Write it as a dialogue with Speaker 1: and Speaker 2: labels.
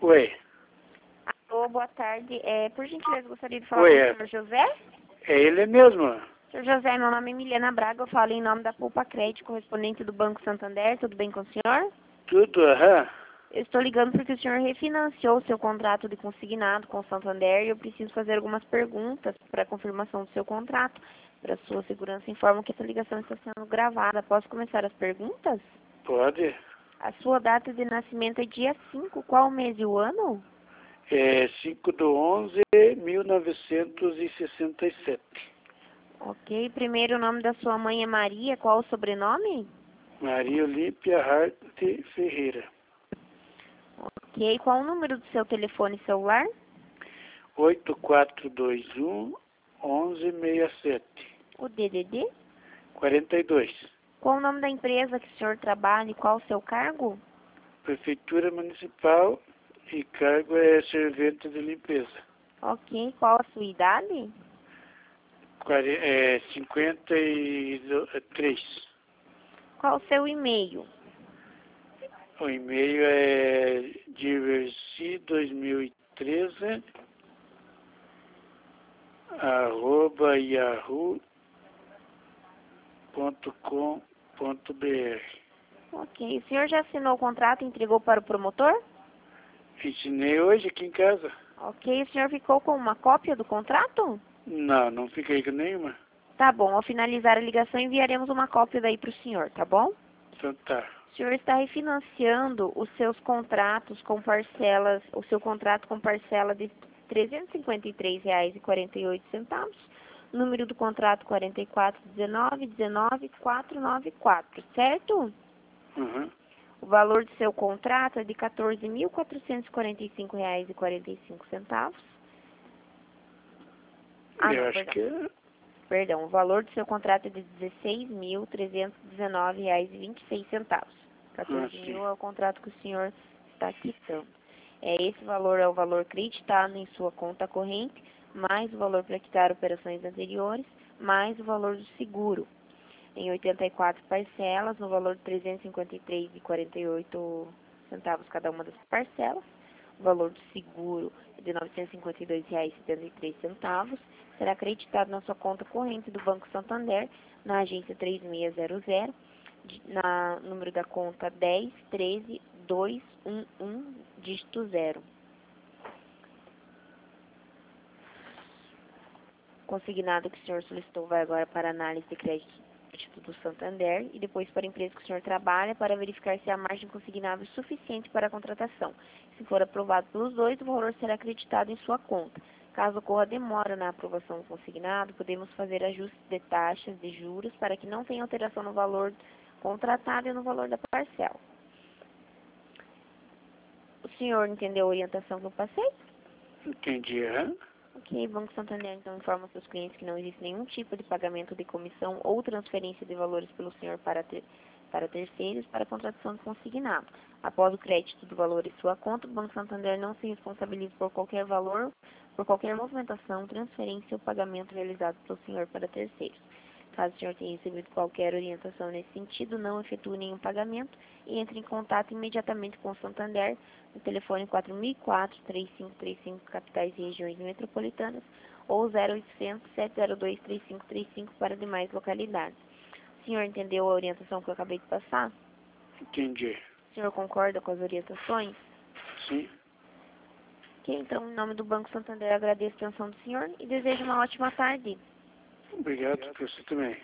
Speaker 1: Oi.
Speaker 2: Alô, boa tarde. Por gentileza, gostaria de falar
Speaker 1: Oi,
Speaker 2: com o senhor José.
Speaker 1: É ele mesmo.
Speaker 2: Senhor José, meu nome é Milena Braga, eu falo em nome da Poupa Crédito, correspondente do Banco Santander. Tudo bem com o senhor?
Speaker 1: Tudo, aham.
Speaker 2: Eu estou ligando porque o senhor refinanciou o seu contrato de consignado com o Santander e eu preciso fazer algumas perguntas para confirmação do seu contrato. Para sua segurança, informo que essa ligação está sendo gravada. Posso começar as perguntas?
Speaker 1: Pode.
Speaker 2: A sua data de nascimento é dia 5. Qual o mês e o ano?
Speaker 1: É 5/11/1967.
Speaker 2: Ok. Primeiro, o nome da sua mãe é Maria. Qual o sobrenome?
Speaker 1: Maria Olímpia Hart Ferreira.
Speaker 2: Ok. Qual o número do seu telefone celular?
Speaker 1: 8421-1167.
Speaker 2: O DDD?
Speaker 1: 42.
Speaker 2: Qual o nome da empresa que o senhor trabalha e qual o seu cargo?
Speaker 1: Prefeitura Municipal e cargo é servente de limpeza.
Speaker 2: Ok. Qual a sua idade?
Speaker 1: 53.
Speaker 2: Qual o seu e-mail?
Speaker 1: O e-mail é diversi2013 @yahoo.com.br.
Speaker 2: Ok. O senhor já assinou o contrato e entregou para o promotor?
Speaker 1: Ensinei hoje aqui em casa.
Speaker 2: Ok. O senhor ficou com uma cópia do contrato?
Speaker 1: Não, não fiquei com nenhuma.
Speaker 2: Tá bom. Ao finalizar a ligação, enviaremos uma cópia daí para o senhor, tá bom?
Speaker 1: Então tá.
Speaker 2: O senhor está refinanciando os seus contratos com parcelas, o seu contrato com parcela de R$ 353,48. Número do contrato 4419-19494, certo?
Speaker 1: Uhum.
Speaker 2: O valor do seu contrato é de R$ 14.445,45.
Speaker 1: Eu acho que
Speaker 2: Perdão, o valor do seu contrato é de R$ 16.319,26. 14
Speaker 1: sim.
Speaker 2: mil é o contrato que o senhor está quitando. Esse valor é o valor creditado em sua conta corrente, mais o valor para quitar operações anteriores, mais o valor do seguro. Em 84 parcelas, no valor de R$ 353,48 cada uma das parcelas. O valor do seguro é de R$ 952,73. Será acreditado na sua conta corrente do Banco Santander, na agência 3600, na número da conta 1013-211, dígito 0. Consignado que o senhor solicitou vai agora para análise de crédito do Santander e depois para a empresa que o senhor trabalha para verificar se a margem consignável é suficiente para a contratação. Se for aprovado pelos dois, o valor será acreditado em sua conta. Caso ocorra demora na aprovação do consignado, podemos fazer ajustes de taxas de juros para que não tenha alteração no valor contratado e no valor da parcela. O senhor entendeu a orientação que eu passei?
Speaker 1: Entendi, aham.
Speaker 2: Ok, Banco Santander então informa aos seus clientes que não existe nenhum tipo de pagamento de comissão ou transferência de valores pelo senhor para terceiros para a contratação de consignado. Após o crédito do valor em sua conta, o Banco Santander não se responsabiliza por qualquer valor, por qualquer movimentação, transferência ou pagamento realizado pelo senhor para terceiros. Caso o senhor tenha recebido qualquer orientação nesse sentido, não efetue nenhum pagamento e entre em contato imediatamente com o Santander no telefone 4004-3535, capitais e regiões metropolitanas, ou 0800-702-3535 para demais localidades. O senhor entendeu a orientação que eu acabei de passar?
Speaker 1: Entendi.
Speaker 2: O senhor concorda com as orientações?
Speaker 1: Sim.
Speaker 2: Ok, então, em nome do Banco Santander, agradeço a atenção do senhor e desejo uma ótima tarde.
Speaker 1: Obrigado por você também.